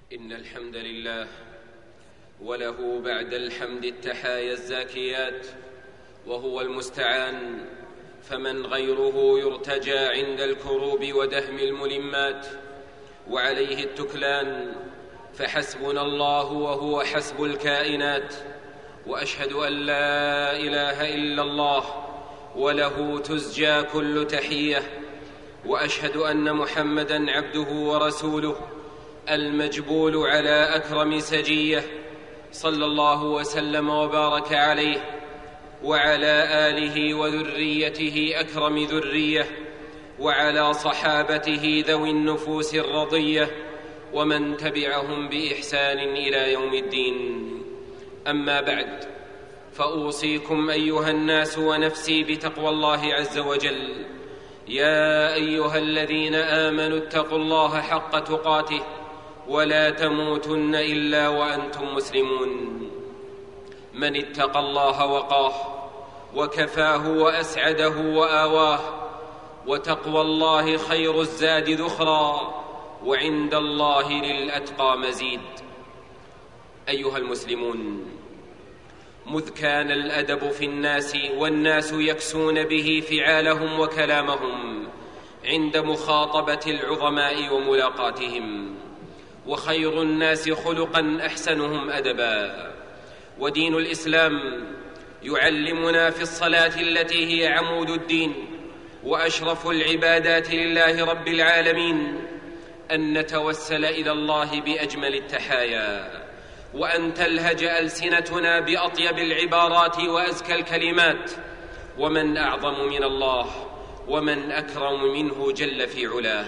إن الحمد لله وله بعد الحمد التحايا الزاكيات، وهو المستعان، فمن غيره يرتجى عند الكروب ودهم الملمات، وعليه التكلان، فحسبنا الله وهو حسب الكائنات. وأشهد أن لا إله إلا الله وله تزجى كل تحية، وأشهد أن محمدًا عبده ورسوله المجبول على أكرم سجية، صلى الله وسلم وبارك عليه وعلى آله وذريته أكرم ذرية، وعلى صحابته ذوي النفوس الرضية، ومن تبعهم بإحسان إلى يوم الدين. أما بعد، فأوصيكم أيها الناس ونفسي بتقوى الله عز وجل. يا أيها الذين آمنوا اتقوا الله حق تقاته ولا تموتن إلا وأنتم مسلمون. من اتقى الله وقاه وكفاه وأسعده وآواه، وتقوى الله خير الزاد ذخرا، وعند الله للأتقى مزيد. أيها المسلمون، مذ كان الأدب في الناس والناس يكسون به فعالهم وكلامهم عند مخاطبة العظماء وملاقاتهم، وخير الناس خلقا أحسنهم أدبا. ودين الإسلام يعلمنا في الصلاة التي هي عمود الدين وأشرف العبادات لله رب العالمين أن نتوسل إلى الله بأجمل التحايا، وأن تلهج ألسنتنا بأطيب العبارات وأزكى الكلمات. ومن أعظم من الله ومن أكرم منه جل في علاه.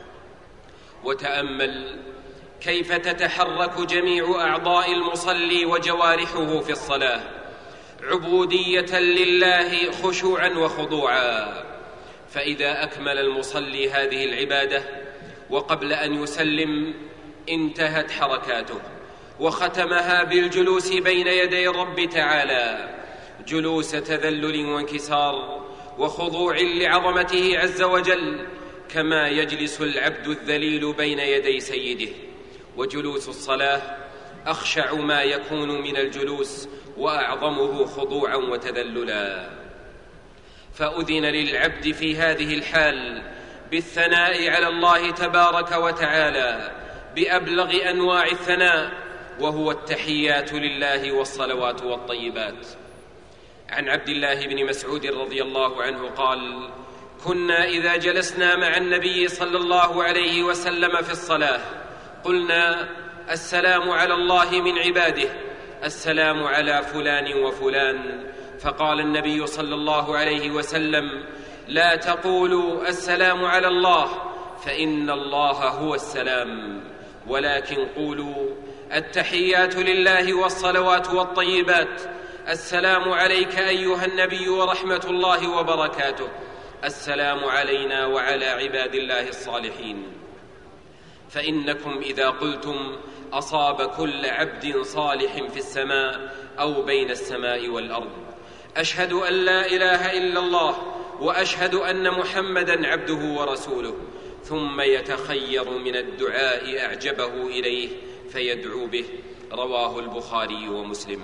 وتأمل كيف تتحرك جميع أعضاء المصلي وجوارحه في الصلاة عبودية لله خشوعا وخضوعا. فإذا أكمل المصلي هذه العبادة وقبل أن يسلم انتهت حركاته، وختمها بالجلوس بين يدي الرب تعالى، جلوس تذلل وانكسار وخضوع لعظمته عز وجل، كما يجلس العبد الذليل بين يدي سيده. وجلوس الصلاة أخشع ما يكون من الجلوس وأعظمه خضوعا وتذللا. فأذن للعبد في هذه الحال بالثناء على الله تبارك وتعالى بأبلغ أنواع الثناء، وهو التحيات لله والصلوات والطيبات. عن عبد الله بن مسعود رضي الله عنه قال: كنا إذا جلسنا مع النبي صلى الله عليه وسلم في الصلاة قلنا: السلام على الله من عباده، السلام على فلان وفلان. فقال النبي صلى الله عليه وسلم: لا تقولوا السلام على الله، فإن الله هو السلام، ولكن قولوا التحيات لله والصلوات والطيبات، السلام عليك أيها النبي ورحمة الله وبركاته، السلام علينا وعلى عباد الله الصالحين. فإنكم إذا قلتم أصاب كل عبد صالح في السماء أو بين السماء والأرض. أشهد أن لا إله إلا الله وأشهد أن محمدًا عبده ورسوله، ثم يتخير من الدعاء أعجبه إليه فيدعو به. رواه البخاري ومسلم.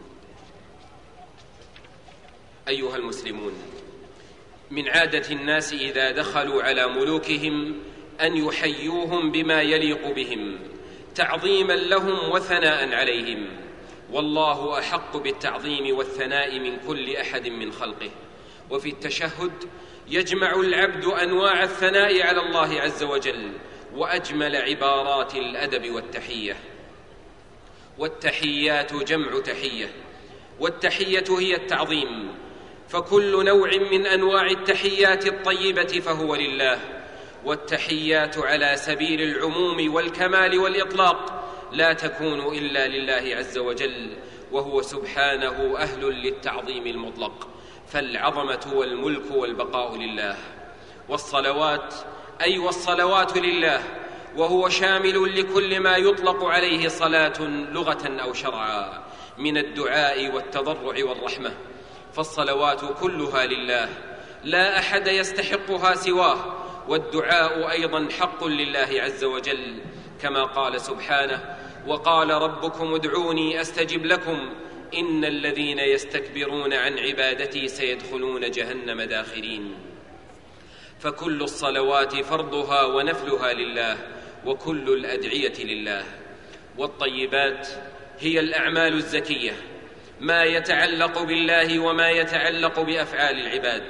أيها المسلمون، من عادة الناس إذا دخلوا على ملوكهم أن يحيوهم بما يليق بهم تعظيما لهم وثناء عليهم، والله أحق بالتعظيم والثناء من كل أحد من خلقه. وفي التشهد يجمع العبد أنواع الثناء على الله عز وجل وأجمل عبارات الأدب والتحية. والتحيات جمع تحية، والتحية هي التعظيم، فكل نوع من أنواع التحيات الطيبة فهو لله. والتحيات على سبيل العموم والكمال والإطلاق لا تكون إلا لله عز وجل، وهو سبحانه أهل للتعظيم المطلق، فالعظمة والملك والبقاء لله. والصلوات أي والصلوات لله، وهو شامل لكل ما يطلق عليه صلاة لغة أو شرعا من الدعاء والتضرع والرحمة. فالصلوات كلها لله، لا أحد يستحقها سواه، والدعاء أيضا حق لله عز وجل، كما قال سبحانه: وقال ربكم ادعوني أستجب لكم إن الذين يستكبرون عن عبادتي سيدخلون جهنم داخرين. فكل الصلوات فرضها ونفلها لله، وكل الأدعية لله. والطيبات هي الأعمال الزكية، ما يتعلق بالله وما يتعلق بأفعال العباد.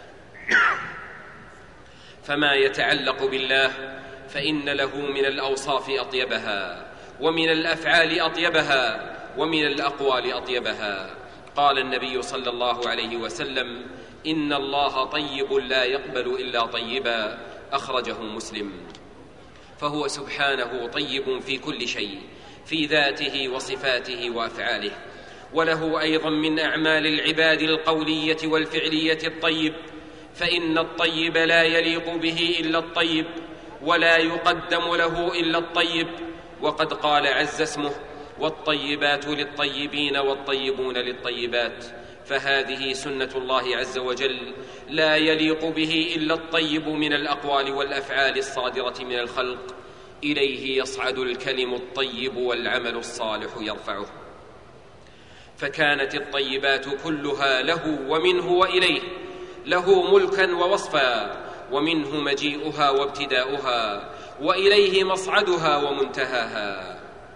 فما يتعلق بالله فإن له من الأوصاف أطيبها، ومن الأفعال أطيبها، ومن الأقوال أطيبها. قال النبي صلى الله عليه وسلم: إن الله طيب لا يقبل إلا طيبا، أخرجه مسلم. فهو سبحانه طيب في كل شيء، في ذاته وصفاته وأفعاله. وله أيضا من أعمال العباد القولية والفعلية الطيب، فإن الطيب لا يليق به إلا الطيب، ولا يقدم له إلا الطيب. وقد قال عز اسمه: والطيبات للطيبين والطيبون للطيبات. فهذه سنة الله عز وجل، لا يليق به إلا الطيب من الأقوال والأفعال الصادرة من الخلق. إليه يصعد الكلم الطيب والعمل الصالح يرفعه. فكانت الطيبات كلها له ومنه وإليه، له ملكا ووصفا، ومنه مجيئها وابتداؤها، وإليه مصعدها ومنتهاها.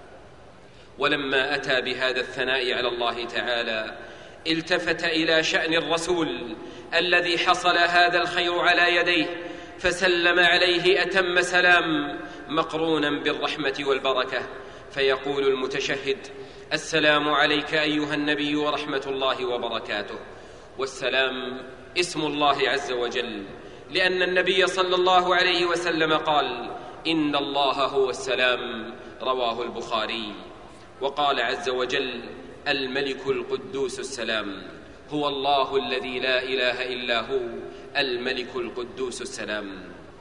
ولما أتى بهذا الثناء على الله تعالى التفت إلى شأن الرسول الذي حصل هذا الخير على يديه، فسلم عليه أتم سلام مقرونا بالرحمة والبركة. فيقول المتشهد: السلام عليك أيها النبي ورحمة الله وبركاته. والسلام اسم الله عز وجل، لأن النبي صلى الله عليه وسلم قال: إن الله هو السلام، رواه البخاري. وقال عز وجل: الملك القدوس السلام، هو الله الذي لا إله إلا هو، الملك القدوس السلام.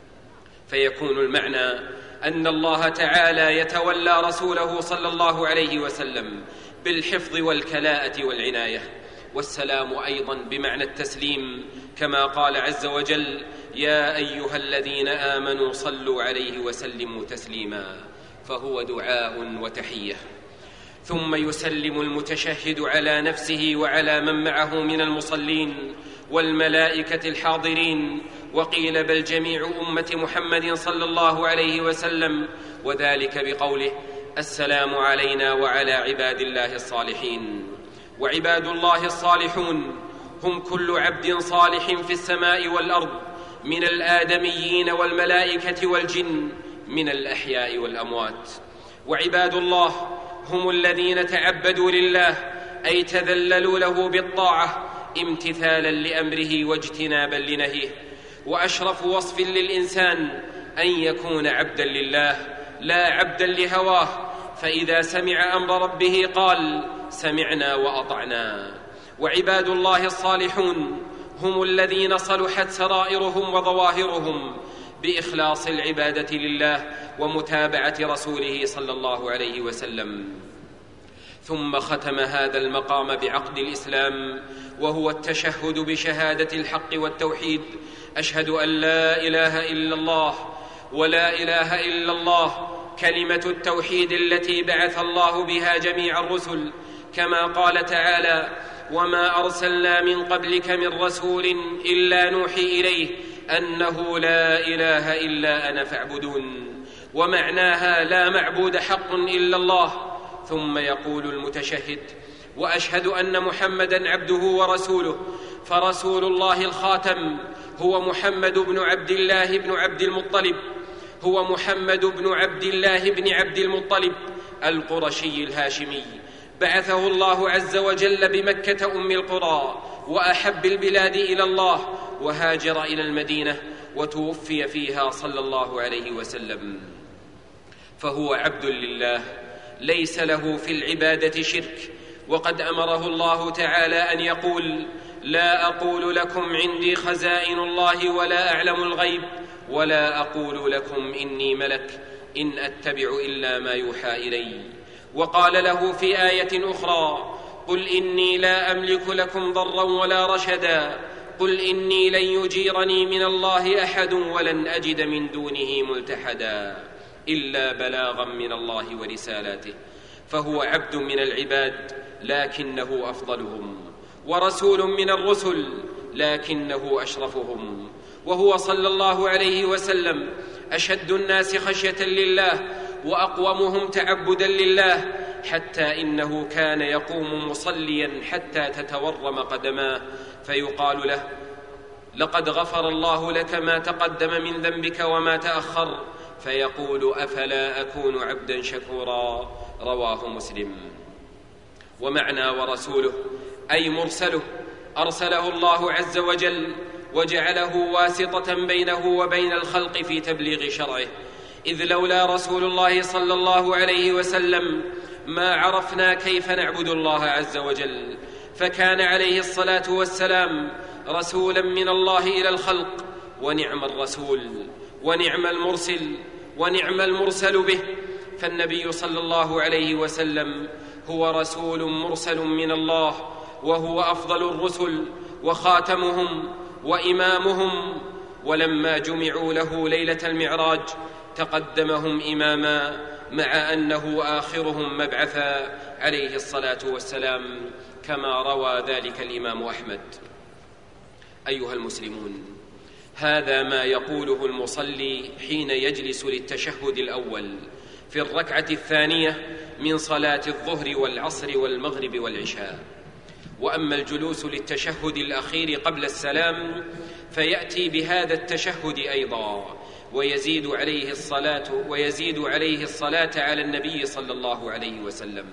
فيكون المعنى أن الله تعالى يتولى رسوله صلى الله عليه وسلم بالحفظ والكلاءة والعناية. والسلام أيضا بمعنى التسليم، كما قال عز وجل: يا أيها الذين آمنوا صلوا عليه وسلموا تسليما. فهو دعاء وتحية. ثم يسلم المتشهد على نفسه وعلى من معه من المصلين والملائكة الحاضرين، وقيل بل جميع أمة محمد صلى الله عليه وسلم، وذلك بقوله: السلام علينا وعلى عباد الله الصالحين. وعباد الله الصالحون هم كل عبد صالح في السماء والأرض، من الآدميين والملائكة والجن، من الأحياء والأموات. وعباد الله هم الذين تعبدوا لله، أي تذللوا له بالطاعة امتثالا لأمره واجتنابا لنهيه. وأشرف وصف للإنسان أن يكون عبدا لله لا عبدا لهواه، فإذا سمع أمر ربه قال: سمعنا وأطعنا. وعباد الله الصالحون هم الذين صلحت سرائرهم وظواهرهم بإخلاص العبادة لله ومتابعة رسوله صلى الله عليه وسلم. ثم ختم هذا المقام بعقد الإسلام، وهو التشهد بشهادة الحق والتوحيد: أشهد أن لا إله إلا الله ولا إله إلا الله، كلمة التوحيد التي بعث الله بها جميع الرسل، كما قال تعالى: وما أرسلنا من قبلك من رسول إلا نوحي إليه أنه لا إله إلا أنا فاعبدون. ومعناها لا معبود حق إلا الله. ثم يقول المتشهد: وأشهد أن محمدًا عبده ورسوله. فرسول الله الخاتم هو محمد بن عبد الله بن عبد المطلب، هو محمد بن عبد الله بن عبد المطلب القرشي الهاشمي، بعثه الله عز وجل بمكة أم القرى وأحب البلاد إلى الله، وهاجر إلى المدينة وتوفي فيها صلى الله عليه وسلم. فهو عبد لله ليس له في العبادة شرك. وقد أمره الله تعالى أن يقول: لا أقول لكم عندي خزائن الله ولا أعلم الغيب ولا أقول لكم إني ملك إن أتبع إلا ما يوحى إلي. وقال له في آية أخرى: قل إني لا أملك لكم ضرا ولا رشدا قل إني لن يجيرني من الله أحد ولن أجد من دونه ملتحدا إلا بلاغا من الله ورسالاته، فهو عبد من العباد لكنه أفضلهم، ورسول من الرسل لكنه أشرفهم، وهو صلى الله عليه وسلم أشد الناس خشية لله وأقومهم تعبدا لله، حتى إنه كان يقوم مصليا حتى تتورم قدماه فيقال له: لقد غفر الله لك ما تقدم من ذنبك وما تأخر، فيقول: أفلا أكون عبدا شكورا. رواه مسلم. ومعنى ورسوله أي مرسله، أرسله الله عز وجل وجعله واسطة بينه وبين الخلق في تبليغ شرعه، إذ لولا رسول الله صلى الله عليه وسلم ما عرفنا كيف نعبد الله عز وجل، فكان عليه الصلاة والسلام رسولا من الله إلى الخلق، ونعم الرسول ونعم المرسل ونعم المرسل به. فالنبي صلى الله عليه وسلم هو رسول مرسل من الله، وهو أفضل الرسل وخاتمهم وإمامهم. ولما جمعوا له ليلة المعراج تقدمهم إماما، مع أنه آخرهم مبعثا عليه الصلاة والسلام، كما روى ذلك الإمام أحمد. أيها المسلمون، هذا ما يقوله المصلي حين يجلس للتشهد الأول في الركعة الثانية من صلاة الظهر والعصر والمغرب والعشاء. وأما الجلوس للتشهد الأخير قبل السلام فيأتي بهذا التشهد أيضا، ويزيد عليه الصلاة على النبي صلى الله عليه وسلم،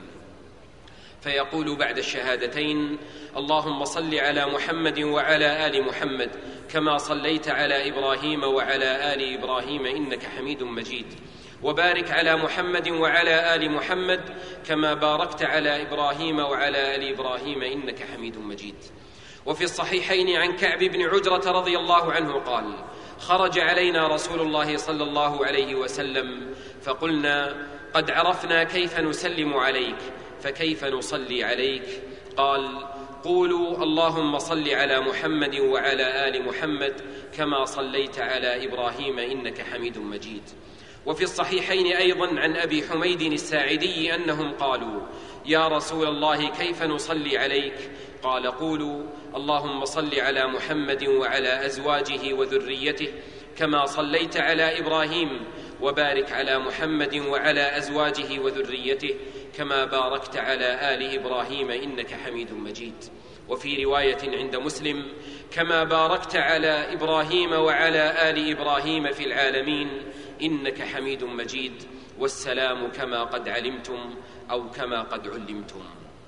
فيقول بعد الشهادتين: اللهم صل على محمد وعلى آل محمد كما صليت على إبراهيم وعلى آل إبراهيم إنك حميد مجيد، وبارك على محمد وعلى آل محمد كما باركت على إبراهيم وعلى آل إبراهيم إنك حميد مجيد. وفي الصحيحين عن كعب بن عجرة رضي الله عنه قال: خرج علينا رسول الله صلى الله عليه وسلم فقلنا: قد عرفنا كيف نسلم عليك، فكيف نصلي عليك؟ قال: قولوا اللهم صل على محمد وعلى آل محمد كما صليت على إبراهيم إنك حميد مجيد. وفي الصحيحين أيضا عن أبي حميد الساعدي أنهم قالوا: يا رسول الله كيف نصلي عليك؟ قال: قولوا اللهم صل على محمد وعلى أزواجه وذريته كما صليت على إبراهيم، وبارك على محمد وعلى أزواجه وذريته كما باركت على آل إبراهيم إنك حميد مجيد. وفي رواية عند مسلم: كما باركت على إبراهيم وعلى آل إبراهيم في العالمين إنك حميد مجيد، والسلام كما قد علمتم أو كما قد علمتم.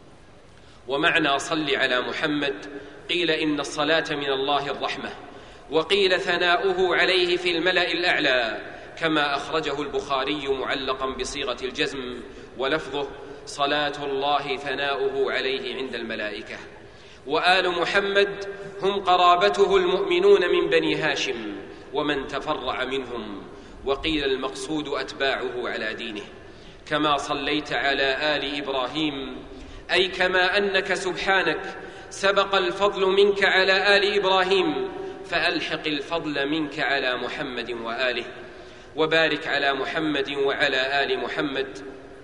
ومعنى صل على محمد قيل إن الصلاة من الله الرحمة، وقيل ثناؤه عليه في الملأ الأعلى، كما أخرجه البخاري معلقا بصيغة الجزم، ولفظه: صلاة الله ثناؤه عليه عند الملائكة. وآل محمد هم قرابته المؤمنون من بني هاشم ومن تفرع منهم، وقيل المقصود أتباعه على دينه. كما صليت على آل إبراهيم، أي كما أنك سبحانك سبق الفضل منك على آل إبراهيم، فألحق الفضل منك على محمد وآله. وبارك على محمد وعلى آل محمد،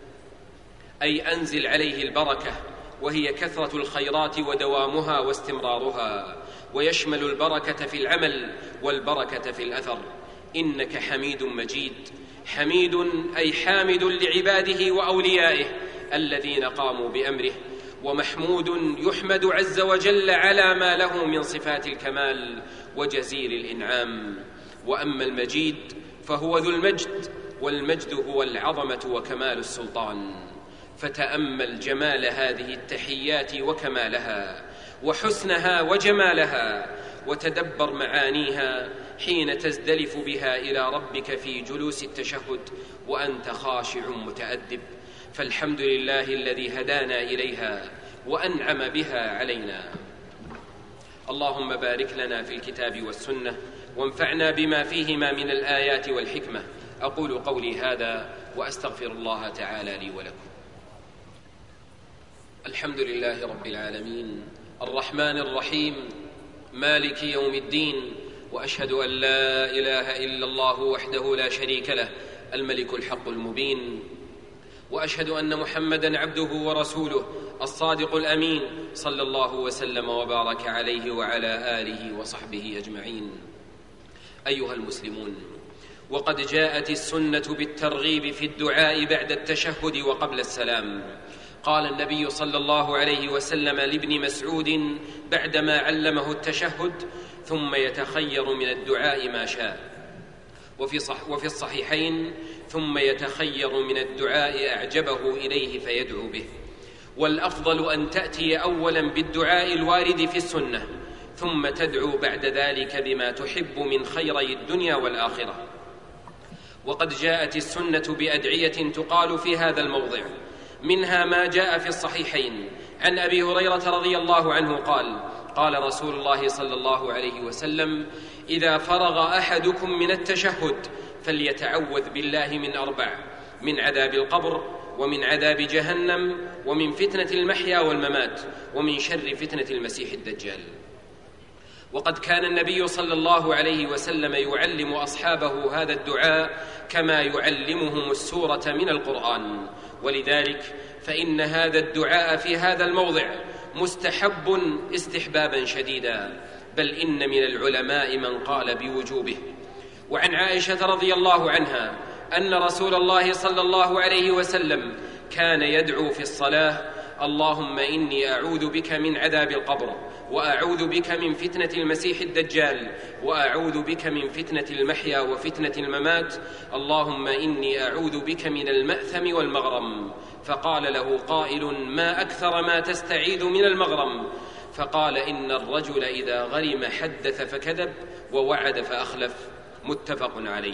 أي أنزل عليه البركة، وهي كثرة الخيرات ودوامها واستمرارها، ويشمل البركة في العمل والبركة في الأثر. إنك حميد مجيد. حميد أي حامد لعباده وأوليائه الذين قاموا بأمره، ومحمود يحمد عز وجل على ما له من صفات الكمال وجزيل الإنعام. وأما المجيد فهو ذو المجد، والمجد هو العظمة وكمال السلطان. فتأمل جمال هذه التحيات وكمالها وحسنها وجمالها، وتدبر معانيها حين تزدلف بها إلى ربك في جلوس التشهد وأنت خاشع متأدب. فالحمد لله الذي هدانا إليها وأنعم بها علينا. اللهم بارك لنا في الكتاب والسنة، وانفعنا بما فيهما من الآيات والحكمة. أقول قولي هذا وأستغفر الله تعالى لي ولكم. الحمد لله رب العالمين، الرحمن الرحيم، مالك يوم الدين، وأشهد أن لا إله إلا الله وحده لا شريك له الملك الحق المبين، وأشهد أن محمدًا عبده ورسوله الصادق الأمين، صلى الله وسلم وبارك عليه وعلى آله وصحبه أجمعين. أيها المسلمون، وقد جاءت السنة بالترغيب في الدعاء بعد التشهد وقبل السلام. قال النبي صلى الله عليه وسلم لابن مسعود بعدما علمه التشهد: ثم يتخير من الدعاء ما شاء. وفي الصحيحين: ثم يتخير من الدعاء أعجبه إليه فيدعو به. والأفضل أن تأتي أولا بالدعاء الوارد في السنة، ثم تدعو بعد ذلك بما تحب من خيري الدنيا والآخرة. وقد جاءت السنة بأدعية تقال في هذا الموضع، منها ما جاء في الصحيحين عن أبي هريرة رضي الله عنه قال: قال رسول الله صلى الله عليه وسلم: إذا فرغ أحدكم من التشهد فليتعوذ بالله من 4: من عذاب القبر، ومن عذاب جهنم، ومن فتنة المحيا والممات، ومن شر فتنة المسيح الدجال. وقد كان النبي صلى الله عليه وسلم يعلم أصحابه هذا الدعاء كما يعلمهم السورة من القرآن، ولذلك فإن هذا الدعاء في هذا الموضع مستحب استحبابا شديدا، بل إن من العلماء من قال بوجوبه. وعن عائشة رضي الله عنها أن رسول الله صلى الله عليه وسلم كان يدعو في الصلاة: اللهم إني أعوذ بك من عذاب القبر، وأعوذ بك من فتنة المسيح الدجال، وأعوذ بك من فتنة المحيا وفتنة الممات، اللهم إني أعوذ بك من المأثم والمغرم. فقال له قائل: ما أكثر ما تستعيذ من المغرم؟ فقال: إن الرجل إذا غرم حدث فكذب، ووعد فأخلف. متفق عليه.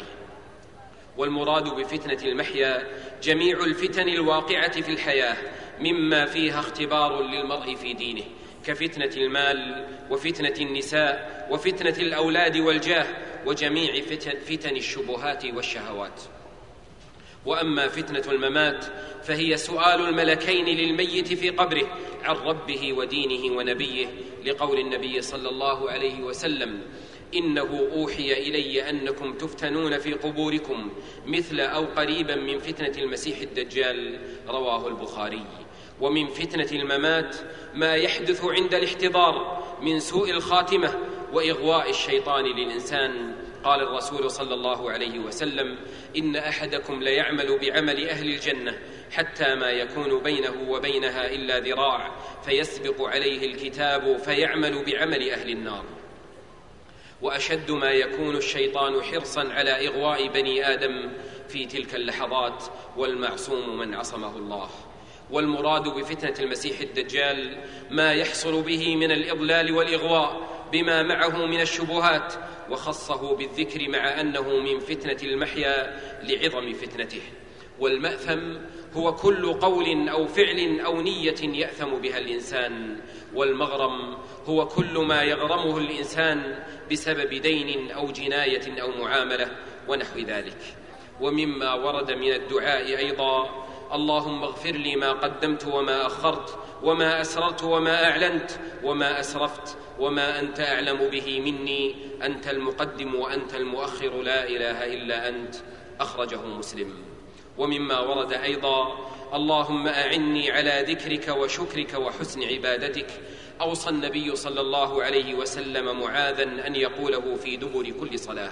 والمراد بفتنة المحيا جميع الفتن الواقعة في الحياة، مما فيها اختبار للمرء في دينه، كفتنة المال، وفتنة النساء، وفتنة الأولاد والجاه، وجميع فتن الشبهات والشهوات. وأما فتنة الممات فهي سؤال الملكين للميت في قبره عن ربه ودينه ونبيه، لقول النبي صلى الله عليه وسلم: إنه أوحي إلي أنكم تفتنون في قبوركم مثل أو قريبا من فتنة المسيح الدجال. رواه البخاري. ومن فتنة الممات ما يحدث عند الاحتضار من سوء الخاتمة وإغواء الشيطان للإنسان. قال الرسول صلى الله عليه وسلم: إن أحدكم ليعمل بعمل أهل الجنة حتى ما يكون بينه وبينها إلا ذراع، فيسبق عليه الكتاب فيعمل بعمل أهل النار. وأشد ما يكون الشيطان حرصا على إغواء بني آدم في تلك اللحظات، والمعصوم من عصمه الله. والمراد بفتنة المسيح الدجال ما يحصل به من الإضلال والإغواء بما معه من الشبهات، وخصه بالذكر مع أنه من فتنة المحيا لعظم فتنته. والمأثم هو كل قول أو فعل أو نية يأثم بها الإنسان. والمغرم هو كل ما يغرمه الإنسان بسبب دين أو جناية أو معاملة ونحو ذلك. ومما ورد من الدعاء أيضا: اللهم اغفر لي ما قدمت وما أخرت، وما أسررت وما أعلنت، وما أسرفت، وما أنت أعلم به مني، أنت المقدم وأنت المؤخر، لا إله إلا أنت. أخرجه مسلم. ومما ورد أيضا: اللهم أعني على ذكرك وشكرك وحسن عبادتك. أوصى النبي صلى الله عليه وسلم معاذا أن يقوله في دبر كل صلاة.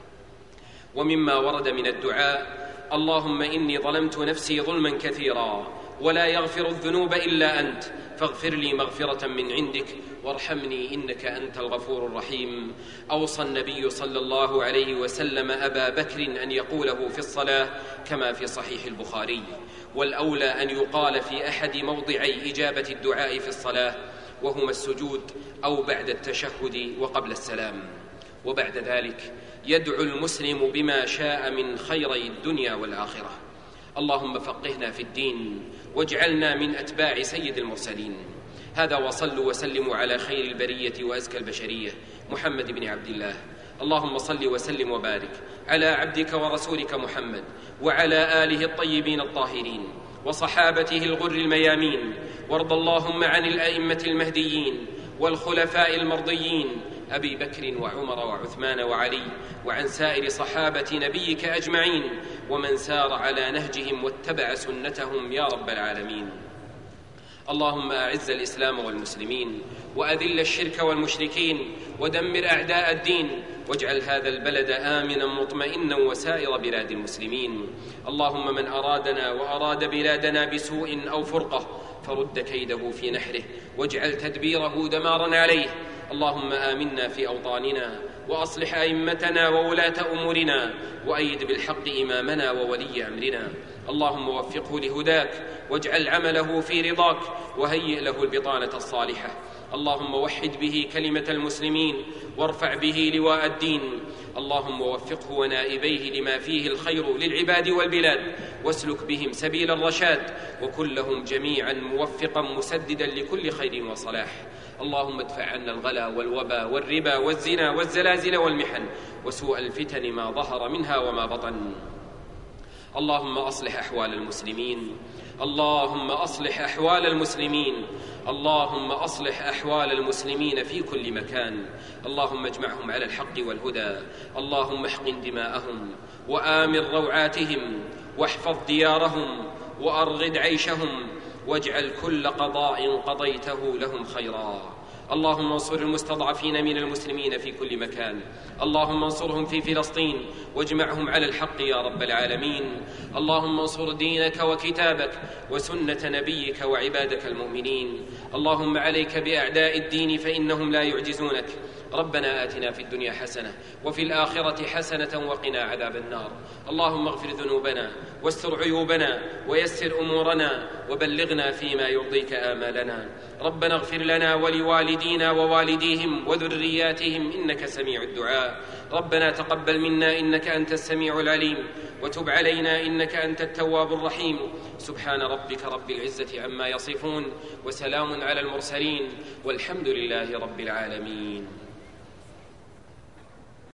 ومما ورد من الدعاء: اللهم إني ظلمت نفسي ظلما كثيرا، ولا يغفر الذنوب إلا أنت، فاغفر لي مغفرة من عندك، وارحمني إنك أنت الغفور الرحيم. أوصى النبي صلى الله عليه وسلم أبا بكر أن يقوله في الصلاة كما في صحيح البخاري. والأولى أن يقال في أحد موضعي إجابة الدعاء في الصلاة، وهما السجود أو بعد التشهد وقبل السلام. وبعد ذلك يدعو المسلم بما شاء من خيري الدنيا والآخرة. اللهم فقهنا في الدين، واجعلنا من أتباع سيد المرسلين. هذا، وصلوا وسلموا على خير البرية وأزكى البشرية محمد بن عبد الله. اللهم صل وسلم وبارك على عبدك ورسولك محمد، وعلى آله الطيبين الطاهرين، وصحابته الغر الميامين. وارض اللهم عن الأئمة المهديين والخلفاء المرضيين أبي بكر وعمر وعثمان وعلي، وعن سائر صحابة نبيك أجمعين ومن سار على نهجهم واتبع سنتهم يا رب العالمين. اللهم أعز الإسلام والمسلمين، وأذل الشرك والمشركين، ودمر أعداء الدين، واجعل هذا البلد آمنا مطمئنا وسائر بلاد المسلمين. اللهم من أرادنا وأراد بلادنا بسوء أو فرقة فرد كيده في نحره، واجعل تدبيره دمارا عليه. اللهم آمنا في أوطاننا، وأصلح أئمتنا وولاة أمورنا، وأيد بالحق إمامنا وولي أمرنا. اللهم وفقه لهداك، واجعل عمله في رضاك، وهيئ له البطانة الصالحة. اللهم وحد به كلمة المسلمين، وارفع به لواء الدين. اللهم وفقه ونائبيه لما فيه الخير للعباد والبلاد، واسلك بهم سبيل الرشاد، وكن لهم جميعا موفقا مسددا لكل خير وصلاح. اللهم ادفع عنا الغلا والوبا والربا والزنا والزلازل والمحن وسوء الفتن ما ظهر منها وما بطن. اللهم أصلح أحوال المسلمين، اللهم أصلح أحوال المسلمين، اللهم أصلح أحوال المسلمين في كل مكان. اللهم اجمعهم على الحق والهدى، اللهم احقن دماءهم، وآمن روعاتهم، واحفظ ديارهم، وأرغد عيشهم، واجعل كل قضاء قضيته لهم خيرا. اللهم انصر المستضعفين من المسلمين في كل مكان، اللهم انصرهم في فلسطين، واجمعهم على الحق يا رب العالمين. اللهم انصر دينك وكتابك وسنة نبيك وعبادك المؤمنين. اللهم عليك بأعداء الدين فإنهم لا يعجزونك. ربنا آتنا في الدنيا حسنة وفي الآخرة حسنة وقنا عذاب النار. اللهم اغفر ذنوبنا واستر عيوبنا ويسر أمورنا، وبلغنا فيما يرضيك آمالنا. ربنا اغفر لنا ولوالدينا ووالديهم وذرياتهم إنك سميع الدعاء. ربنا تقبل منا إنك أنت السميع العليم، وتب علينا إنك أنت التواب الرحيم. سبحان ربك رب العزة عما يصفون، وسلام على المرسلين، والحمد لله رب العالمين.